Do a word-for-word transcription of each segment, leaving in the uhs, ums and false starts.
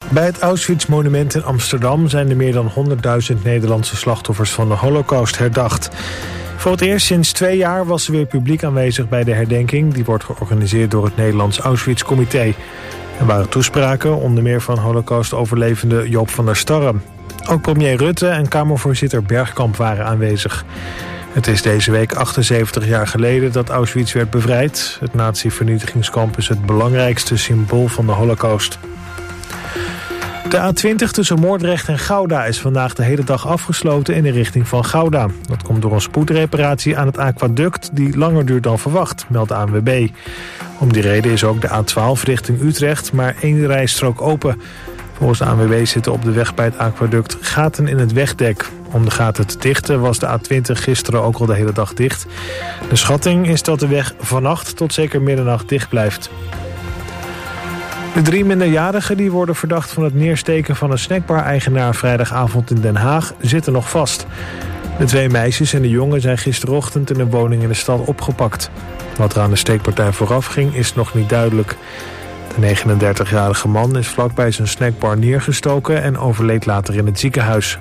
Bij het Auschwitz-monument in Amsterdam zijn er meer dan honderdduizend Nederlandse slachtoffers van de Holocaust herdacht. Voor het eerst sinds twee jaar was er weer publiek aanwezig bij de herdenking. Die wordt georganiseerd door het Nederlands Auschwitz-comité. Er waren toespraken, onder meer van Holocaust-overlevende Joop van der Starre. Ook premier Rutte en Kamervoorzitter Bergkamp waren aanwezig. Het is deze week achtenzeventig jaar geleden dat Auschwitz werd bevrijd. Het nazi-vernietigingskamp is het belangrijkste symbool van de Holocaust. De A twintig tussen Moordrecht en Gouda is vandaag de hele dag afgesloten in de richting van Gouda. Dat komt door een spoedreparatie aan het aquaduct die langer duurt dan verwacht, meldt de A N W B. Om die reden is ook de A twaalf richting Utrecht maar één rijstrook open. Volgens de A N W B zitten op de weg bij het aquaduct gaten in het wegdek. Om de gaten te dichten was de A twintig gisteren ook al de hele dag dicht. De schatting is dat de weg vannacht tot zeker middernacht dicht blijft. De drie minderjarigen die worden verdacht van het neersteken van een snackbar-eigenaar vrijdagavond in Den Haag zitten nog vast. De twee meisjes en de jongen zijn gisterochtend in een woning in de stad opgepakt. Wat er aan de steekpartij vooraf ging is nog niet duidelijk. De negenendertigjarige man is vlakbij zijn snackbar neergestoken en overleed later in het ziekenhuis.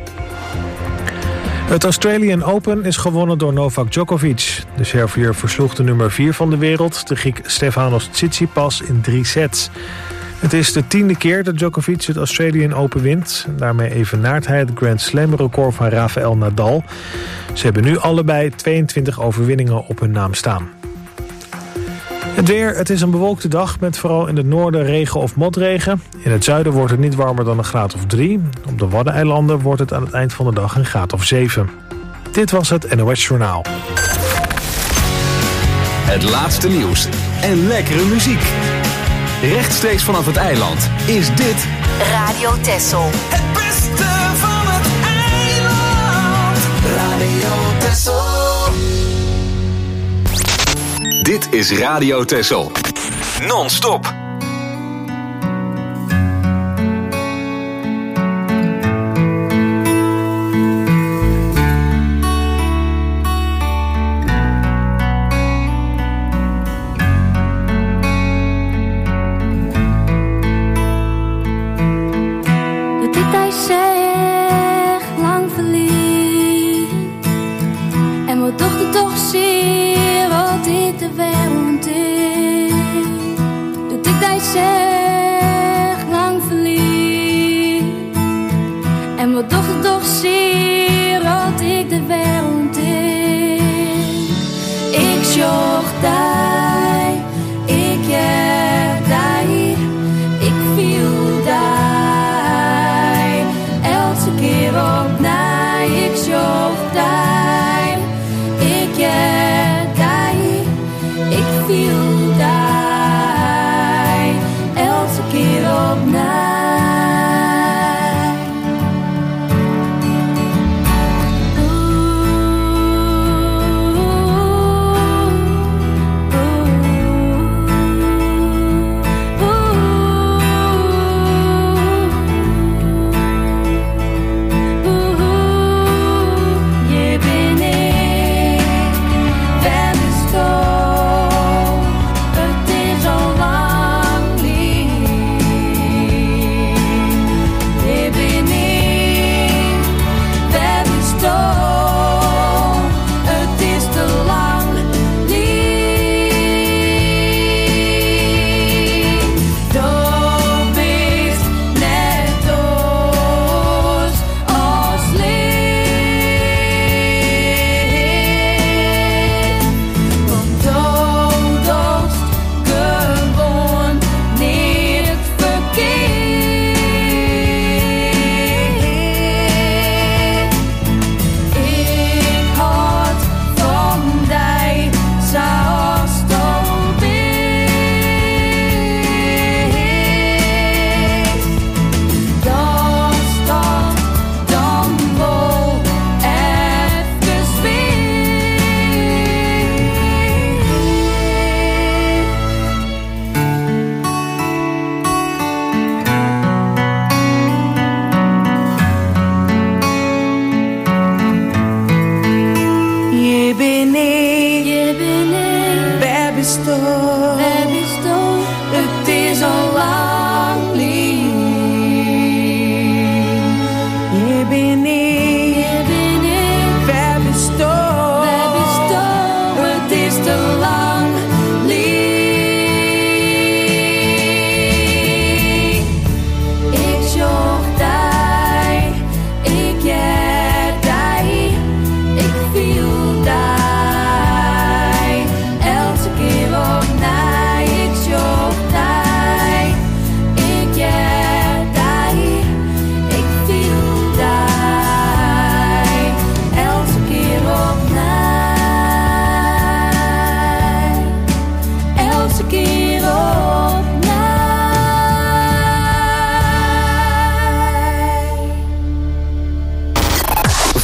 Het Australian Open is gewonnen door Novak Djokovic. De Serviër versloeg de nummer vier van de wereld, de Griek Stefanos Tsitsipas, in drie sets. Het is de tiende keer dat Djokovic het Australian Open wint. Daarmee evenaart hij het Grand Slam-record van Rafael Nadal. Ze hebben nu allebei tweeëntwintig overwinningen op hun naam staan. Het weer, het is een bewolkte dag met vooral in het noorden regen of motregen. In het zuiden wordt het niet warmer dan een graad of drie. Op de Waddeneilanden wordt het aan het eind van de dag een graad of zeven. Dit was het N O S Journaal. Het laatste nieuws en lekkere muziek. Rechtstreeks vanaf het eiland is dit Radio Texel. Het beste van het eiland. Radio Texel. Dit is Radio Texel. Non-stop.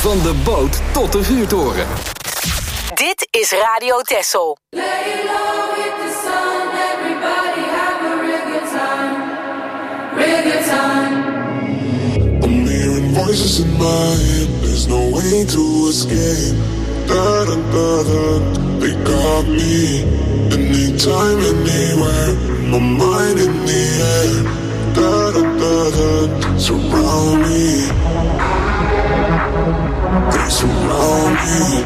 Van de boot tot de vuurtoren. Dit is Radio Texel. Lay low with the sun, everybody have a real good time, real good time. I'm hearing voices in my head, there's no way to escape. Da da da da, they got me. Anytime, anywhere, my mind in the air. Da da da da, surround me. They surround me.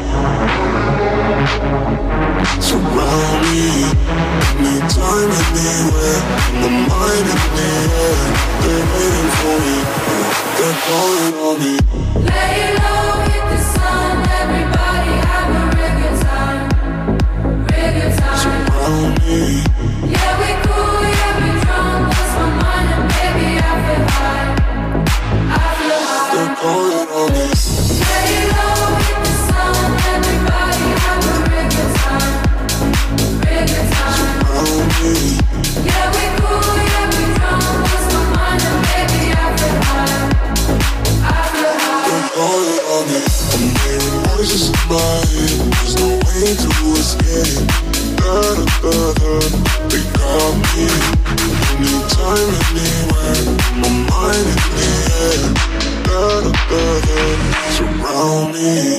Surround me. Anytime, anywhere, my mind in the air. They're waiting for me, they're calling on me. Lay low with the sun, everybody have a real good time, real good time. Surround me. Yeah, we cool, yeah, we drunk, lost my mind and baby I feel high, I feel high. They're calling on me. Lay low with the sun, everybody have a real good time, real good time. Surround me. Yeah, we cool, yeah, we drunk, lost my mind and baby I feel high, I feel high. They're calling on me. I'm hearing voices in my head, there's no way to escape. Da da da da, they got me. Anytime, anywhere, my mind in the air. Da da da da, surround me.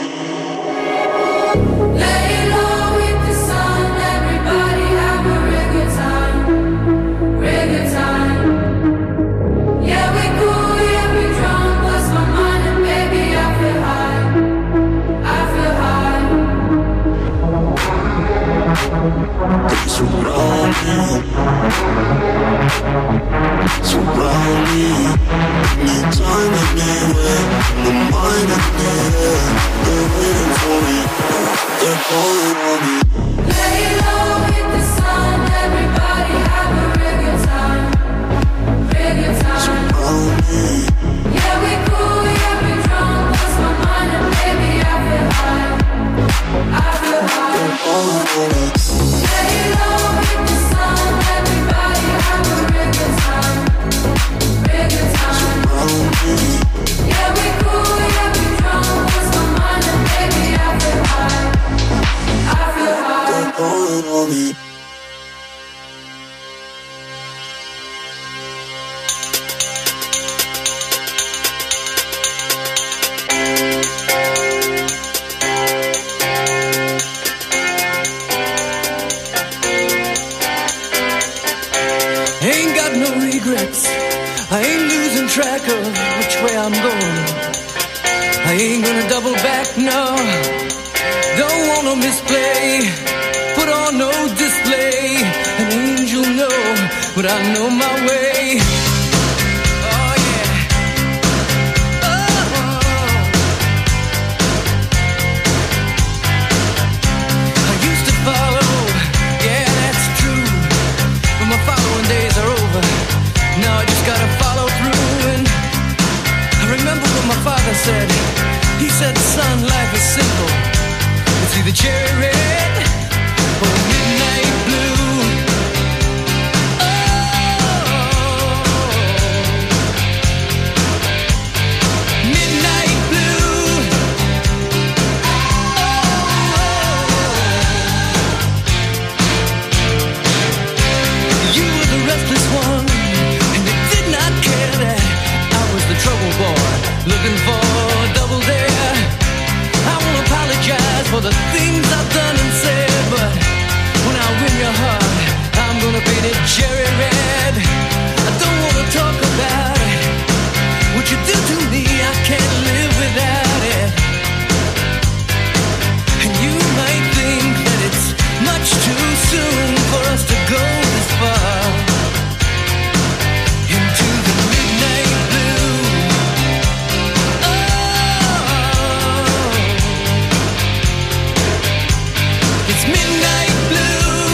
Lay low with the sun, everybody have a real good time, real good time. Yeah, we cool, yeah, we drunk, lost my mind and baby I feel high, I feel high. They surround me. Surround me. Anytime, anywhere, my mind in the air. They're waiting for me, they're calling on me. Lay low with the sun, everybody have a real good time, real good time. Surround me. Yeah, we cool, yeah, we drunk, lost my mind and baby I feel high, I feel high. They're calling on me. Lay low with the sun, everybody have a real good time, real good time. Surround me. Yeah, we cool, yeah, we drunk, lost my mind and baby I feel high, I feel high. They're calling on me. Ain't got no regrets, I ain't losing track of which way I'm going. I ain't gonna double back, no. Don't wanna misplay, put on no display. An angel know, but I know my way. Oh yeah. Oh. I used to follow, yeah that's true, but my following days are over. Now I just gotta follow through. And I remember what my father said. He said, son, life is simple. It's either cherry red or midnight blue. Oh, midnight blue. Oh, you were the restless one, and you did not care that I was the trouble boy, looking for double dare. I won't apologize for the things I've done and said, but when I win your heart, I'm gonna paint it cherry red. I don't wanna talk about it. What you do to me, I can't live without it. And you might think that it's much too soon for us to go this far into the midnight blue. It's midnight blue.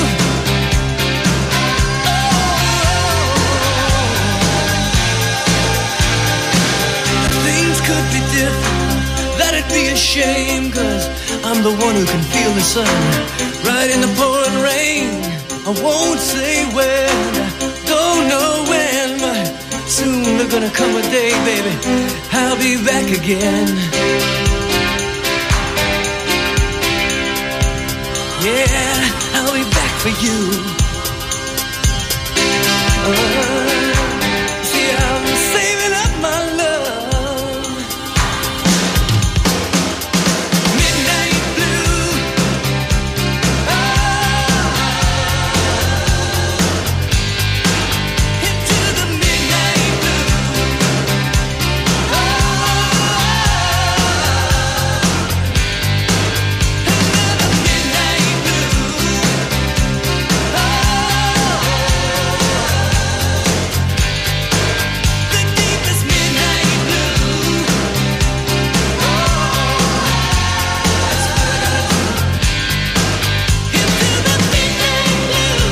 Oh, things could be different, that'd be a shame, 'cause I'm the one who can feel the sun right in the pouring rain. I won't say when, I don't know when, but soon There's gonna come a day, baby, I'll be back again. Yeah, I'll be back for you. Uh, see, I'm saving up my love. Midnight blue. Ah, into the midnight blue. Ah, another midnight blue. Ah, the deepest midnight blue. Oh, that's what I gotta do. Into the midnight blue.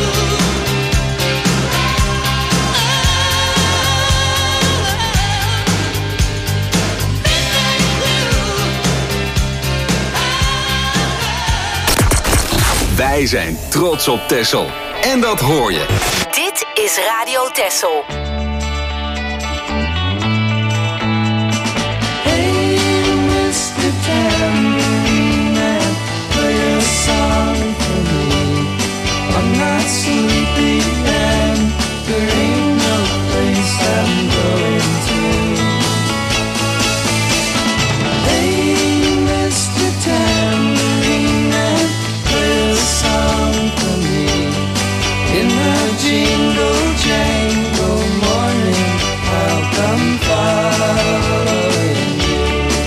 Wij zijn trots op Texel. En dat hoor je. Dit is Radio Texel. Hey, mister Tambourine Man, play a song for me. I'm not sleepy and there ain't no place I'm going to. Hey, mister Tambourine Man, play a song for me. In the jingle jangle morning, I'll come following you.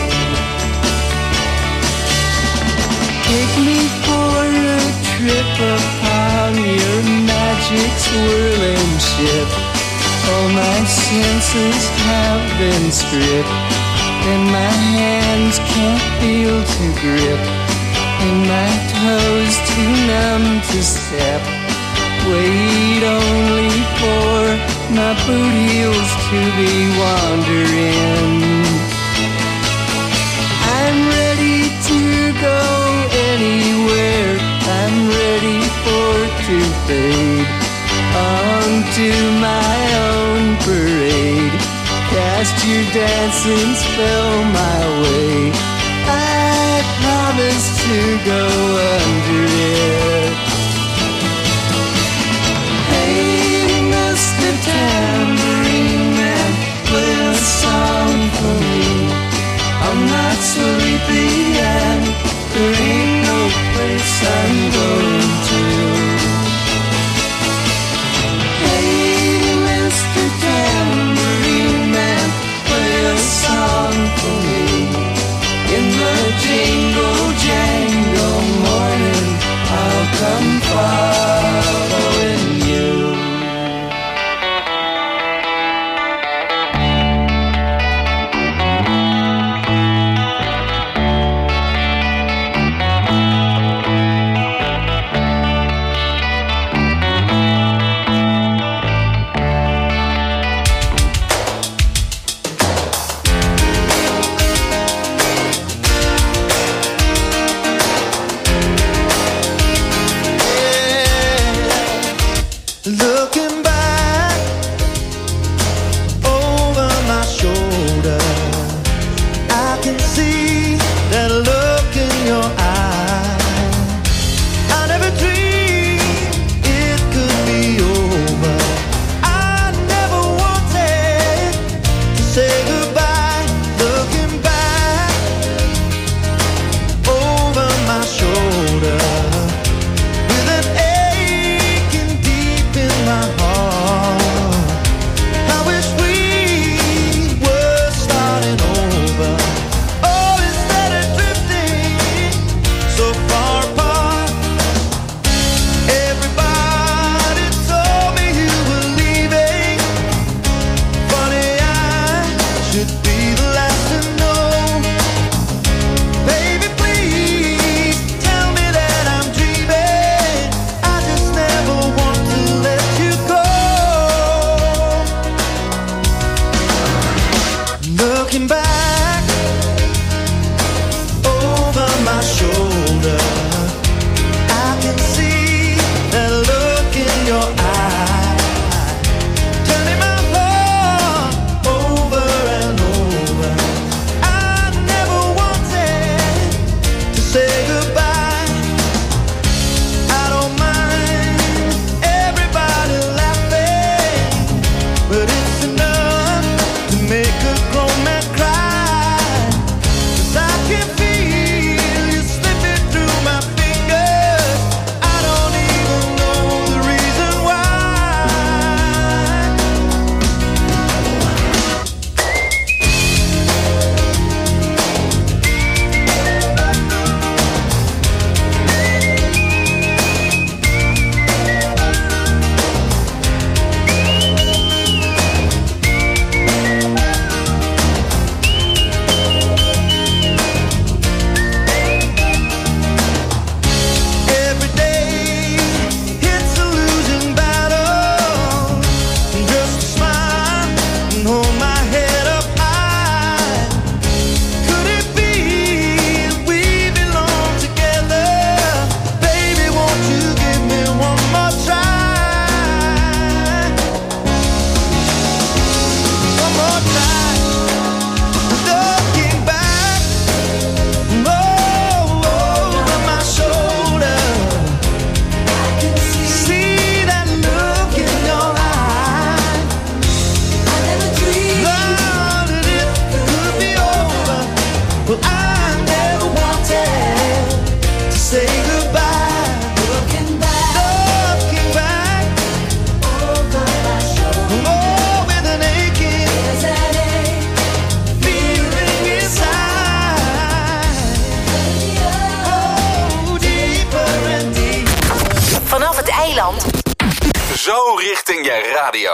Take me for a trip upon your magic swirling ship. All my senses have been stripped, and my hands can't feel to grip, and my toes too numb to step. Wait only for my boot heels to be wandering. I'm ready to go anywhere. I'm ready for to fade onto my own parade. Cast your dancing spell my way. I promise to go under it. Hey, mister Tambourine Man, play a song for me. I'm not sleepy and there ain't no place I'm going to. Hey, mister Tambourine Man, play a song for me. In the jingle jangle morning, I'll come following you. Looking back over my shoulder, I can see that look in your eye. I never dreamed it could be over. I never wanted to say goodbye. Looking back over my shoulder, with an aching deep in my heart, I wish we were starting over. Oh, instead of drifting so far apart. Everybody told me you were leaving. Funny, I should be the last to know. Baby, please tell me that I'm dreaming. I just never want to let you go. Looking back over my shoulder, I can see that look in your eye, turning my heart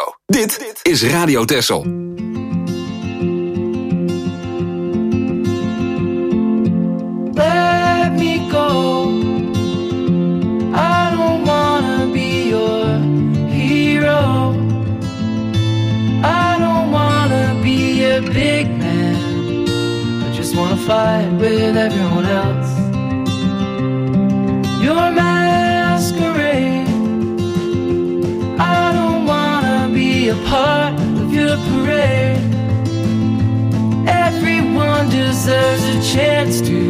Dit is Radio Texel. Let me go. I don't wanna be your hero. I don't wanna be a big man. I just wanna fight with everyone else. Your masquerade. I don't wanna be a part of your parade. Everyone deserves a chance to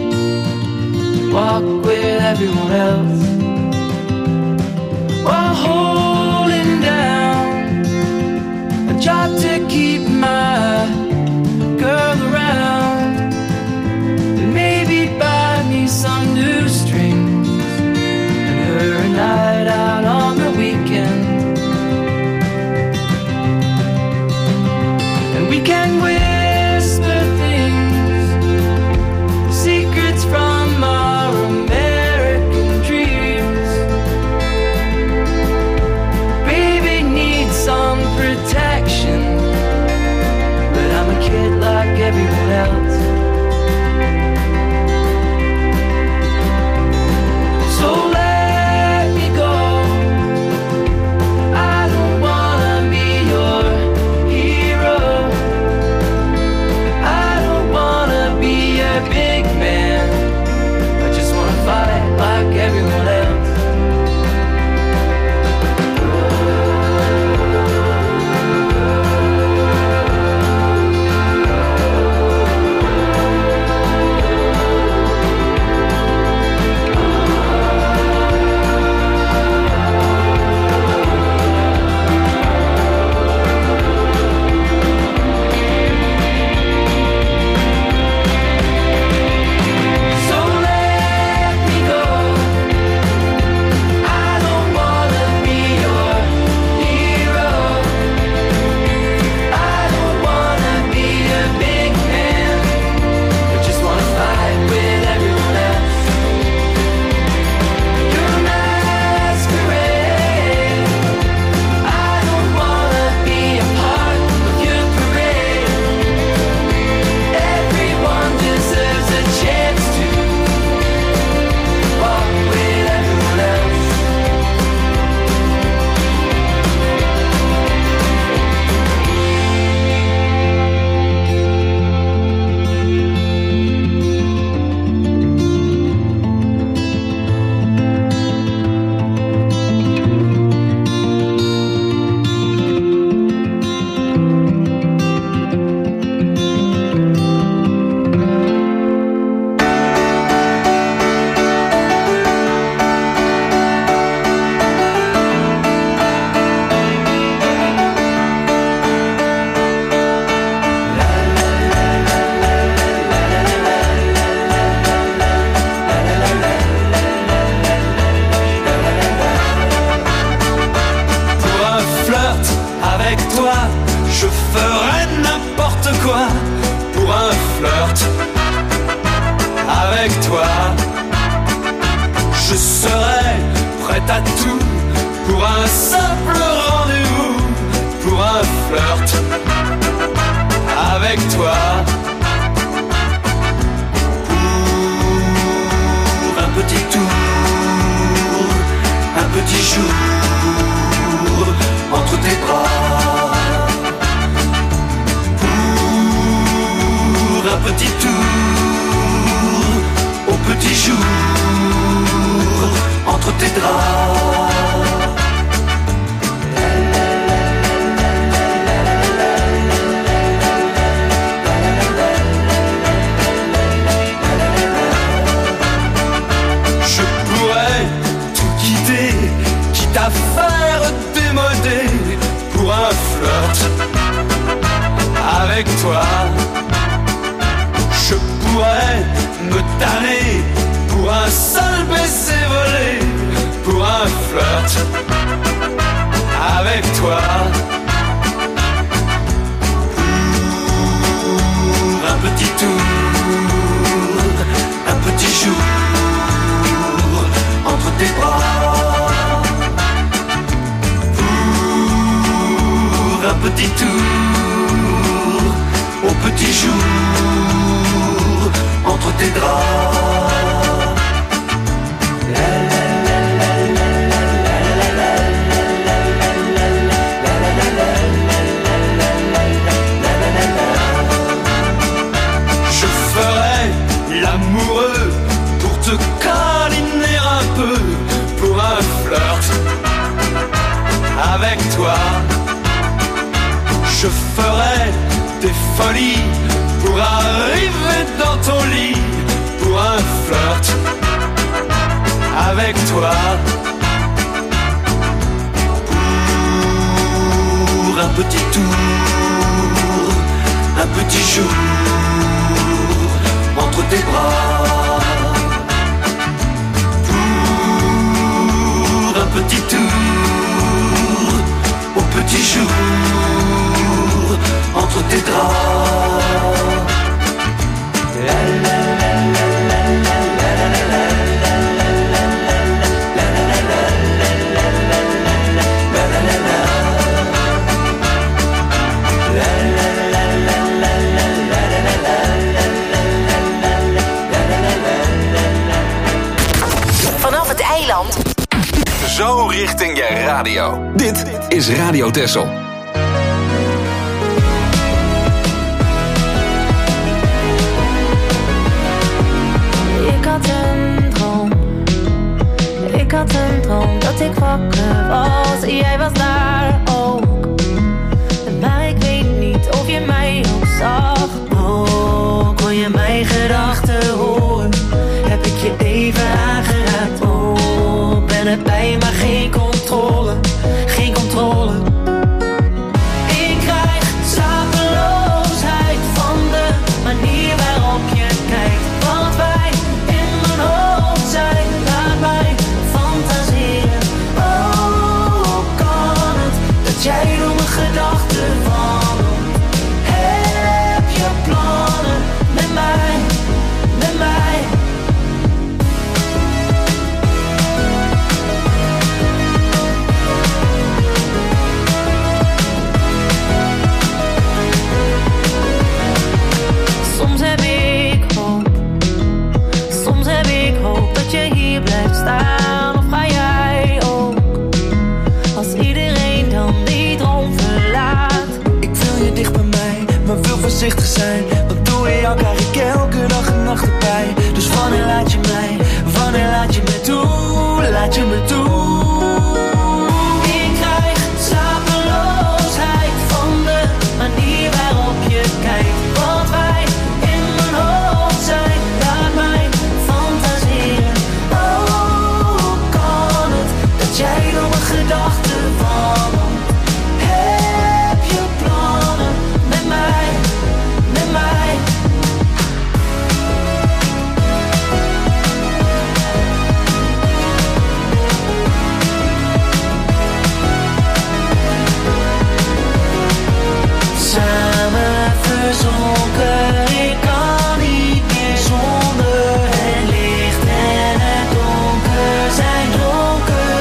walk with everyone else while holding down a job to keep my girl around and maybe buy me some new strings and her a night out on the weekend. And we can whisper things, secrets from our American dreams. Baby needs some protection, but I'm a kid like everyone else. So let me go. I don't wanna be your hero. I don't wanna be a big man. I just wanna fight like everyone else. So let me go. I don't wanna be your hero. I don't wanna be a big man. I just wanna fight with everyone else. Your masquerade. I don't wanna be a part of your parade. Everyone deserves a chance to walk with everyone else. Pour un flirt avec toi, je ferai n'importe quoi. Pour un flirt avec toi, je serai prêt à tout. Pour un simple rendez-vous, pour un flirt avec toi. Pour un petit tour, un petit jour entre tes bras. Pour un petit tour, au petit jour entre tes draps. Je pourrais tout quitter, quitte à faire démoder. Pour un flirt avec toi, je pourrais me tanner. Pour un seul baiser volé. Pour un flirt avec toi. Pour un petit tour, un petit jour entre tes bras. Pour jours entre tes draps. Je ferai l'amoureux pour te câliner un peu, pour un flirt avec toi. Je ferai des folies pour arriver dans ton lit, pour un flirt avec toi. Pour un petit tour, un petit jour entre tes bras. Pour un petit tour, au petit jour entre tes draps. La la la la la la la la la. Vanaf het eiland. Zo richting je radio. Dit is Radio Texel. Ik had een droom. Ik had een droom dat ik wakker was en jij was daar ook. Maar ik weet niet of je mij ook zag. Oh, kon je mijn gedachten horen? Heb ik je even aangeraakt? Oh, ben erbij maar geen controle, geen controle. Ik krijg slapeloosheid van de manier waarop je kijkt. Wat wij in mijn hoofd zijn, laat mij fantaseren. Oh, kan het dat jij door mijn gedachten wandelt? Heb je plannen met mij, met mij? Soms heb ik hoop, soms heb ik hoop dat je hier blijft staan. Of ga jij ook, als iedereen dan die droom verlaat? Ik wil je dicht bij mij, maar wil voorzichtig zijn. Want doe je elkaar ik elke dag en nacht erbij. Dus wanneer laat je mij, wanneer laat je me toe, laat je me toe. Ik krijg slapeloosheid van de manier waarop je kijkt. Wat wij in mijn hoofd zijn, laat mij fantaseren. Oh, kan het dat jij door mijn gedachten wandelt? Heb je plannen met mij, met mij? Samen verzonken, ik kan niet meer zonder. Het licht en het donker zijn dronken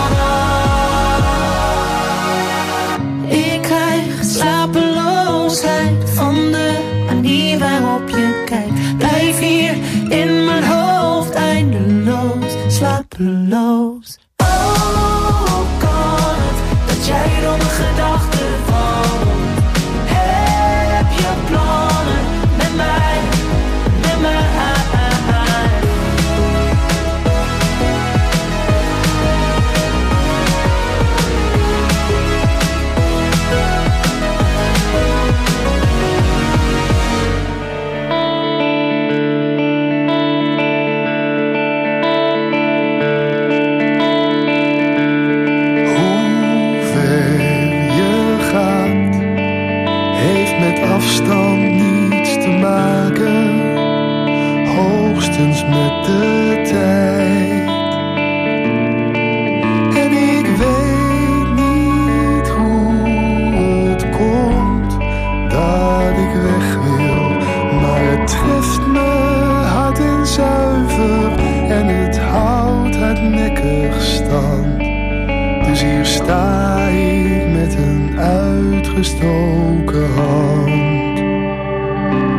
vanaf. Ik krijg slapeloosheid van de manier waarop je kijkt. Blijf hier in mijn hoofd eindeloos, slapeloos. Oh, kan het dat jij door mijn gedachten wandelt? Heb je plannen met mij, met mij? Hoe ver je gaat, heeft met afstand niets te maken, hoogstens met de tijd. En ik weet niet hoe het komt dat ik weg wil, maar het treft me hard en zuiver en het houdt hardnekkig stand. Dus hier sta ik met een uitgestoken hand.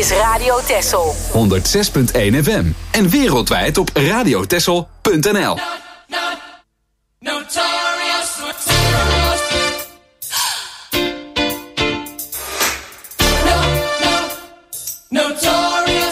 is Radio Texel. honderd zes punt één F M. En wereldwijd op radiotexel punt n l. Notorious, notorious. No, no, notorious.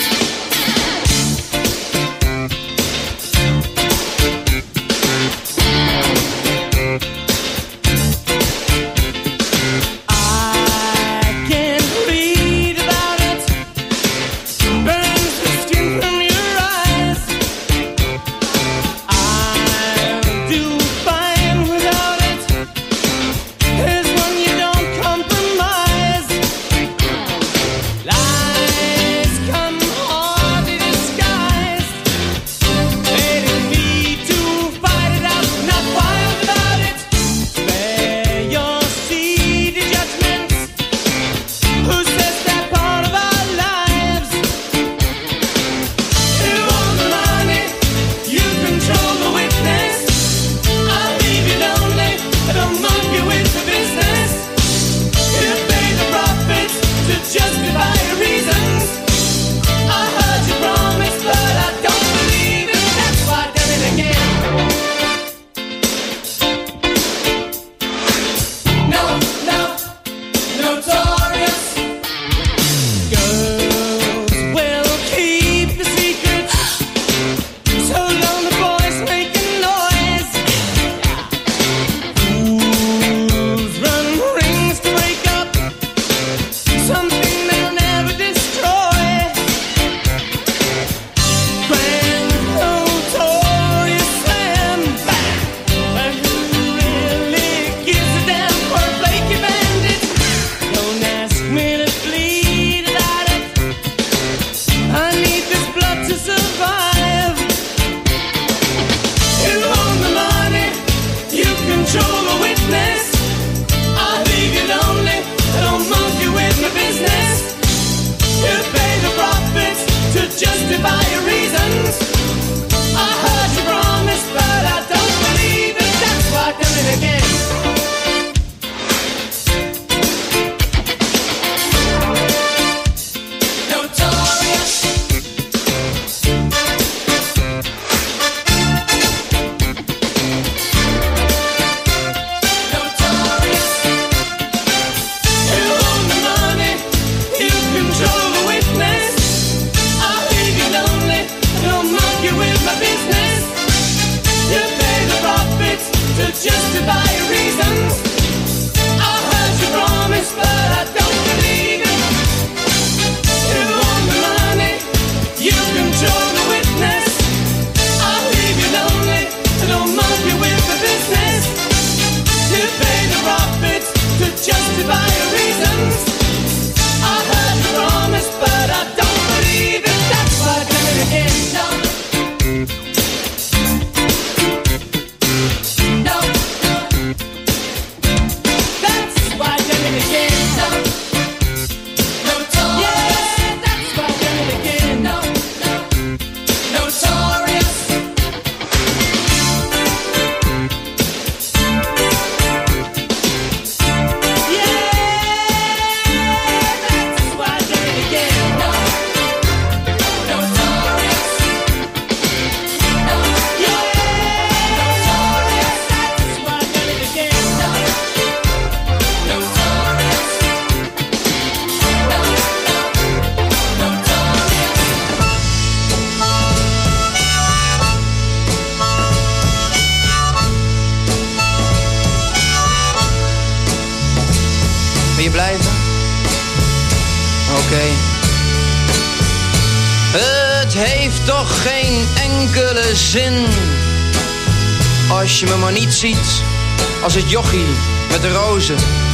Als je me maar niet ziet als het jochie met de rozen.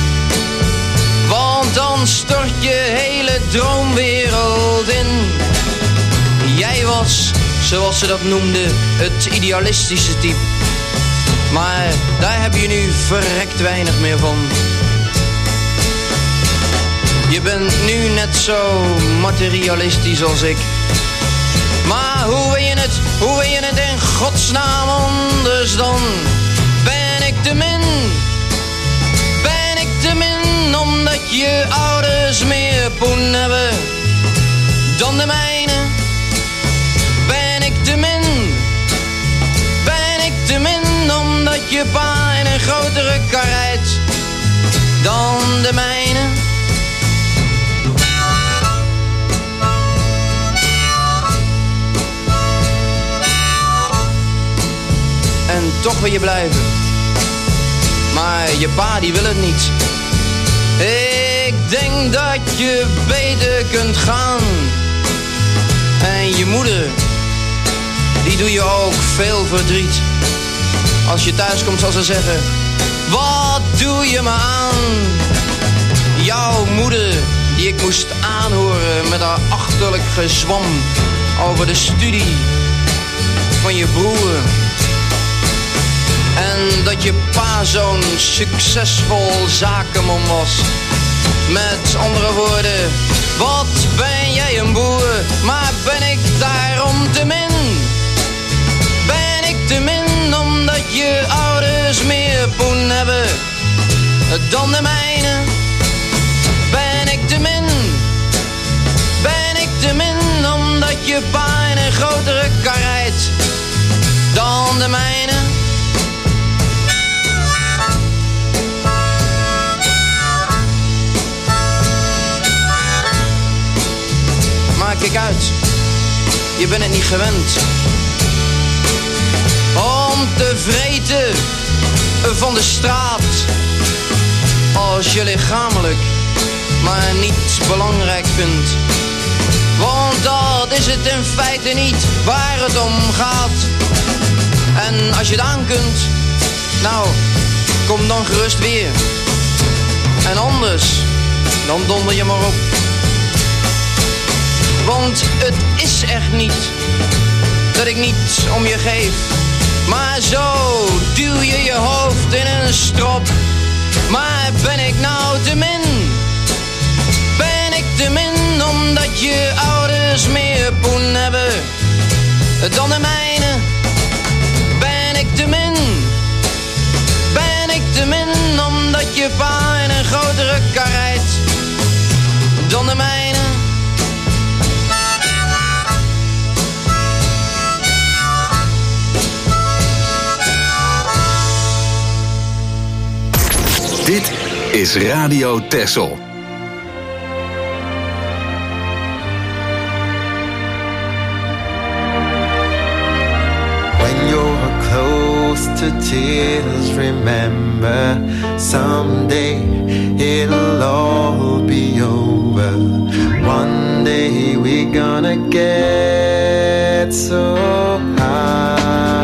Want dan stort je hele droomwereld in. Jij was, zoals ze dat noemden, het idealistische type. Maar daar heb je nu verrekt weinig meer van. Je bent nu net zo materialistisch als ik. Maar hoe wil je het, hoe wil je het in godsnaam anders dan? Ben ik te min? Ben ik te min omdat je ouders meer poen hebben dan de mijne. Ben ik te min, ben ik te min, omdat je pa in een grotere kar rijdt dan de mijne. En toch wil je blijven, maar je pa die wil het niet. Ik denk dat je beter kunt gaan. En je moeder, die doe je ook veel verdriet. Als je thuis komt zal ze zeggen, wat doe je me aan? Jouw moeder, die ik moest aanhoren met haar achterlijk gezwam over de studie van je broer. En dat je pa zo'n succesvol zakenman was. Met andere woorden, wat ben jij een boer, maar ben ik daarom te min? Ben ik te min omdat je ouders meer poen hebben dan de mijne? Ben ik te min? Ben ik te min omdat je pa in een grotere kar rijdt dan de mijne? Maar kijk uit, je bent het niet gewend om te vreten van de straat als je lichamelijk maar niet belangrijk vindt. Want dat is het in feite niet waar het om gaat. En als je het aan kunt, nou, kom dan gerust weer. En anders, dan donder je maar op. Want het is echt niet dat ik niet om je geef, maar zo duw je je hoofd in een strop. Maar ben ik nou te min? Ben ik te min omdat je ouders meer poen hebben dan de mijne? Ben ik te min? Ben ik te min omdat je pa in een grotere kar rijdt dan de mijne? Dit is Radio Texel. When you're close to tears, remember someday it'll all be over. One day we're gonna get so high.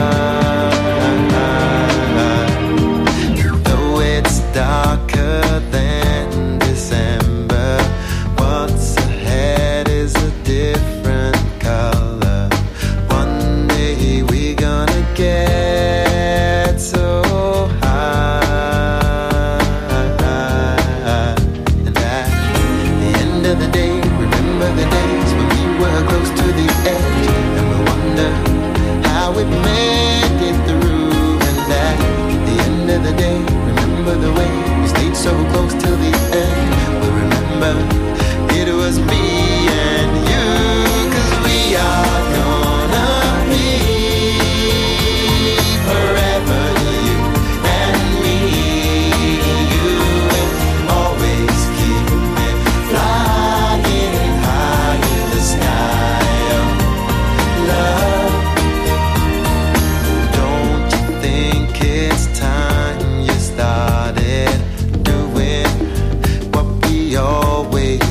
Darker than December, what's ahead is a different color. One day we're gonna get so high. And at the end of the day, remember the days when we were close to the edge, and we wonder how we made it through. And at the end of the day, remember the way we stayed so close till the end. We'll remember it was me and you, 'cause we are gonna be forever, you and me. You will always keep me flying high in the sky of love. Don't you think it's time you started doing what we always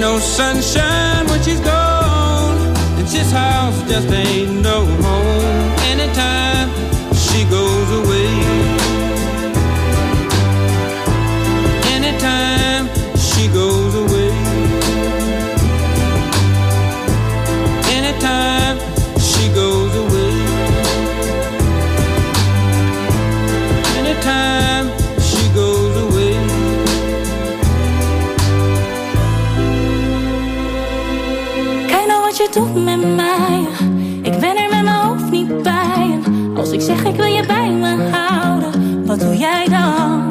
no sunshine when she's gone, and this house just ain't no home anytime she goes away. Anytime she goes away. Anytime she goes away. Anytime she goes away. Kijk nou wat je doet met mij. Ik ben er met mijn hoofd niet bij. En als ik zeg ik wil je bij me houden, wat doe jij dan?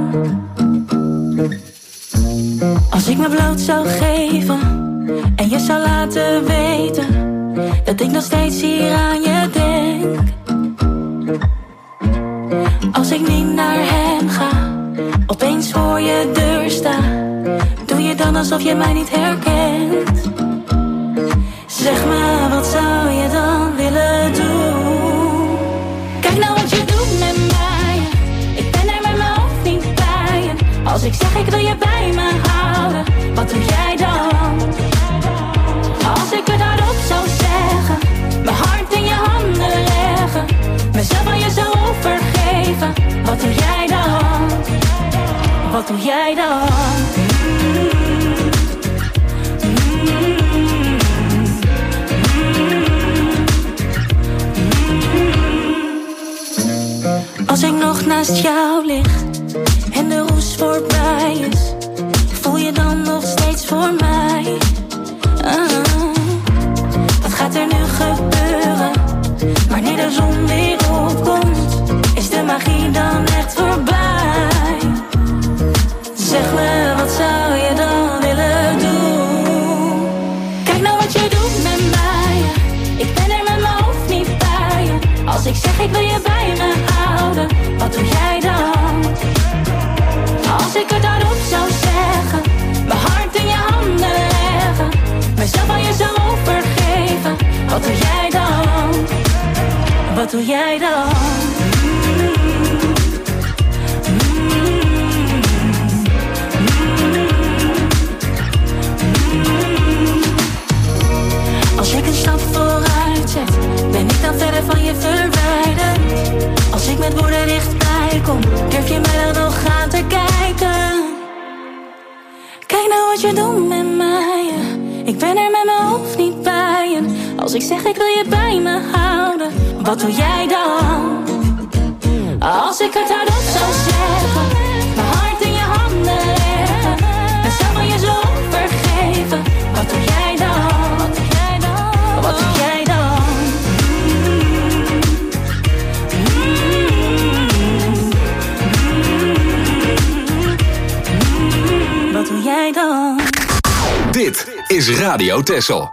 Als ik me bloot zou geven en je zou laten weten dat ik nog steeds hier aan je denk. Als ik niet naar hem ga, opeens voor je deur sta, doe je dan alsof je mij niet herkent. Zeg me, wat zou je dan willen doen? Kijk nou wat je doet met mij. Ik ben er met mijn hoofd niet bij. En als ik zeg ik wil je bij me houden, wat doe jij dan? Als ik het hardop zou zeggen, mijn hart in je handen leggen, mezelf aan je zou overgeven, wat doe jij dan? Wat doe jij dan? Als ik nog naast jou lig en de roes voorbij is, voel je dan nog steeds voor mij? Ah, wat gaat er nu gebeuren? Wanneer de zon weer opkomt, is de magie dan echt voorbij? Zeg me, wat zou je dan willen doen? Kijk nou wat je doet met mij. Ik ben er met mijn hoofd niet bij. Als ik zeg ik wil je bij me houden, wat doe jij dan? Als ik het hardop zou zeggen, mijn hart in je handen leggen, mezelf aan je zou overgeven, wat doe jij dan? Wat doe jij dan? Als ik een stap vooruit zet, ben ik dan verder van je verwijderd? Als ik met woorden dichtbij kom, durf je mij dan nog aan te kijken? Kijk nou wat je doet met mij. Ik ben er met mijn hoofd niet bij. En als ik zeg ik wil je bij me houden, wat doe jij dan? Als ik het hardop zou zeggen, mijn hart in je handen leggen, mezelf aan je zou overgeven, wat doe jij dan? Wat doe jij dan? Wat doe jij dan? Wat doe jij dan? Dit is Radio Texel.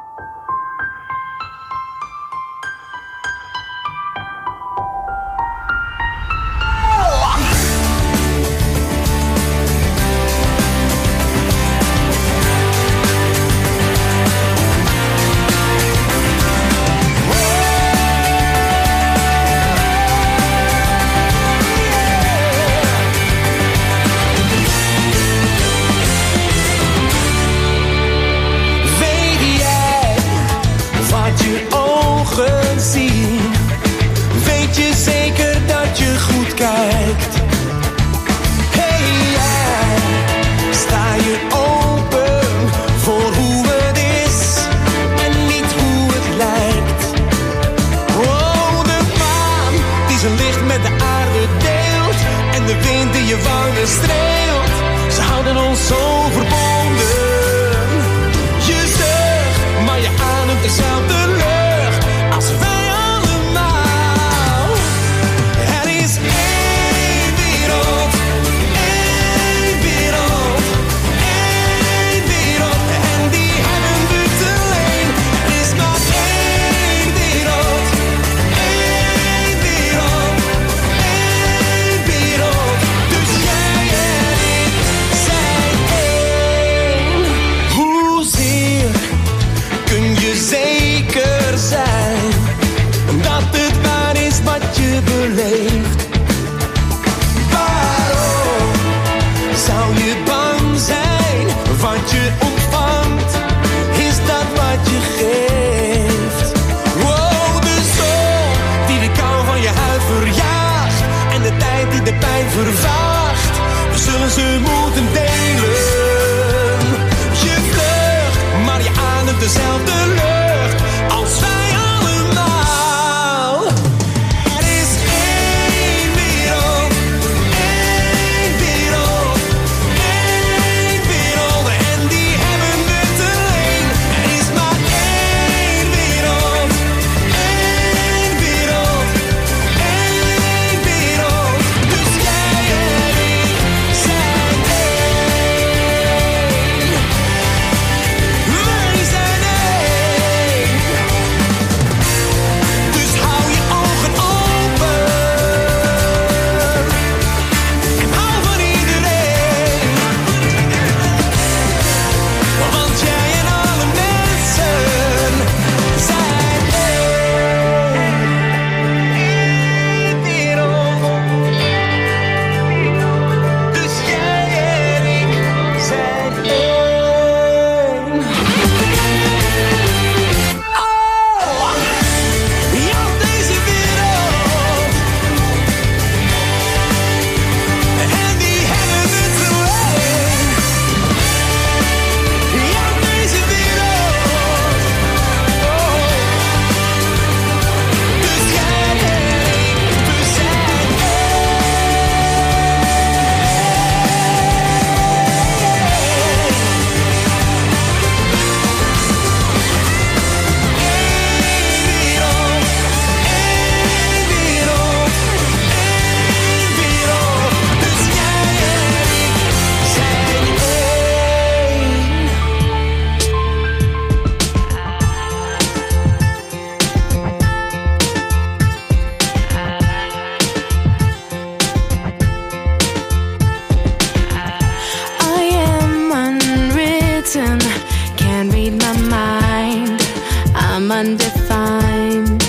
Dus jij en ik zijn één. onverwacht. We zullen ze moeten delen. Je vlucht, maar je ademt dezelfde lucht als wij allemaal. Er is één wereld, één wereld, één wereld en die hebben we te leen. Er is maar één wereld, één wereld, één wereld. Dus jij en ik zijn één. Wij zijn één. Dus hou je ogen open en hou van iedereen. Want jij en alle mensen zijn één. Eén wereld. Dus jij en ik zijn één. Oh, ja, deze wereld. En die hebben we te leen. Ja, deze wereld. Oh, dus jij en ik, we zijn I am unwritten, can't read my mind. I'm undefined.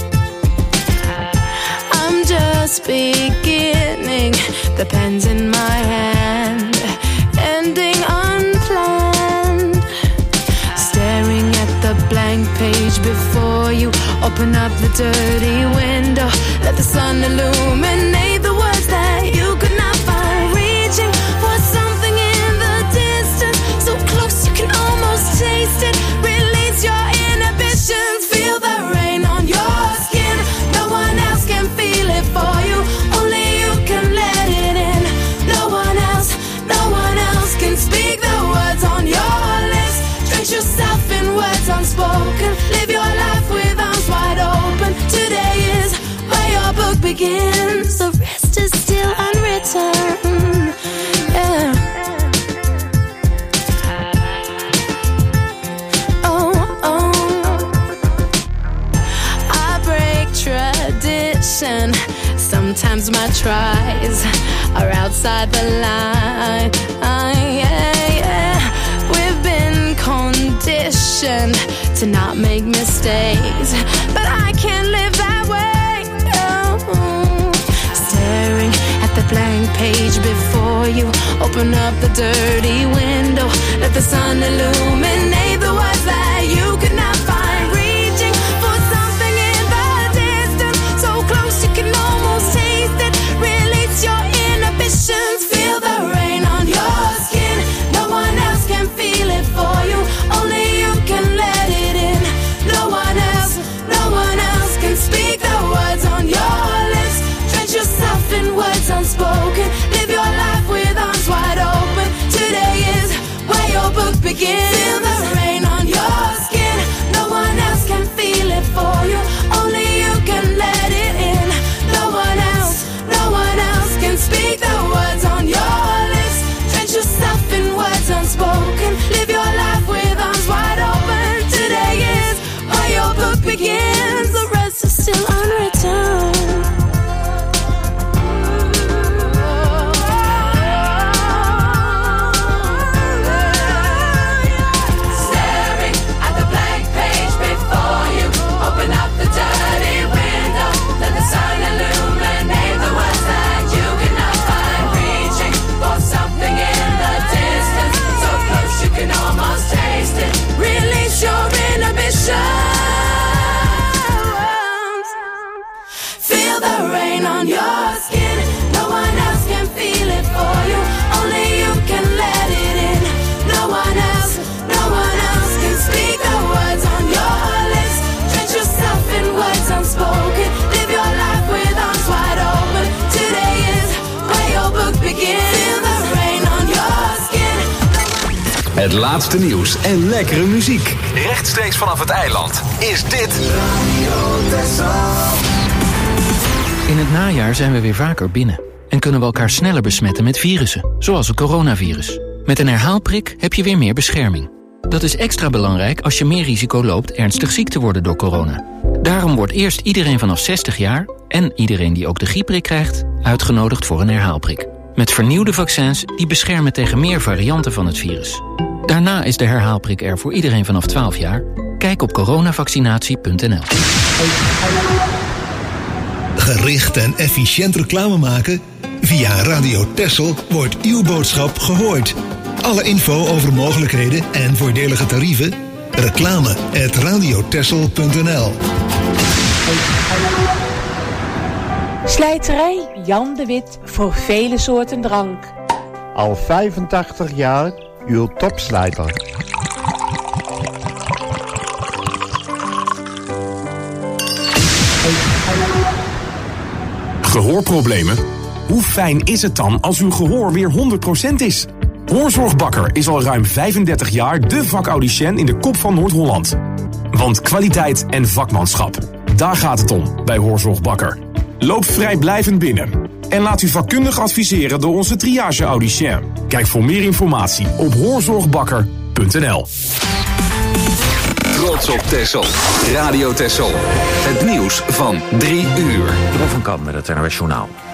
I'm just beginning, the pen's in my hand, ending unplanned. Staring at the blank page before you, open up the dirty window, let the sun illuminate the words that you could not find. Reaching for something in the distance, so close you can almost taste it. Release your inhibitions, feel the rain on your skin. No one else can feel it for you, only you can let it in. No one else, no one else can speak the words on your lips. Drench yourself in words unspoken, live your life with arms wide open. Today is where your book begins, the rest is still unwritten. Yeah. Oh, oh. I break tradition. Sometimes my tries are outside the line. Ah, yeah, yeah. We've been conditioned to not make mistakes, but I can't live that way. Oh. Staring at the blank page before you, open up the dirty window, let the sun illuminate the words that you could not find. Reaching for something in the distance, so close you can almost taste it. Release your inhibitions, feel the rain on your skin. No one else can feel it for you, only you can let it in. No one else, no one else can speak the words on your lips. Drench yourself in words unspoken, live your life with arms wide open. Today is where your book begins. Feel the rain Het laatste nieuws en lekkere muziek. Rechtstreeks vanaf het eiland is dit Radio Texel. In het najaar zijn we weer vaker binnen. En kunnen we elkaar sneller besmetten met virussen, zoals het coronavirus. Met een herhaalprik heb je weer meer bescherming. Dat is extra belangrijk als je meer risico loopt ernstig ziek te worden door corona. Daarom wordt eerst iedereen vanaf zestig jaar... en iedereen die ook de griepprik krijgt, uitgenodigd voor een herhaalprik. Met vernieuwde vaccins die beschermen tegen meer varianten van het virus. Daarna is de herhaalprik er voor iedereen vanaf twaalf jaar. Kijk op coronavaccinatie punt n l. Gericht en efficiënt reclame maken? Via Radio Texel wordt uw boodschap gehoord. Alle info over mogelijkheden en voordelige tarieven? Reclame at radiotexel punt n l. Slijterij Jan de Wit voor vele soorten drank. Al vijfentachtig jaar uw topslijter. Gehoorproblemen? Hoe fijn is het dan als uw gehoor weer honderd procent is? Hoorzorgbakker is al ruim vijfendertig jaar de vakaudiënt in de kop van Noord-Holland. Want kwaliteit en vakmanschap, daar gaat het om bij Hoorzorgbakker. Loop vrijblijvend binnen en laat u vakkundig adviseren door onze triage-audicien. Kijk voor meer informatie op hoorzorgbakker punt n l. Trots op Texel. Radio Texel. Het nieuws van drie uur. Jeroen van Kamp met het N O S Journaal.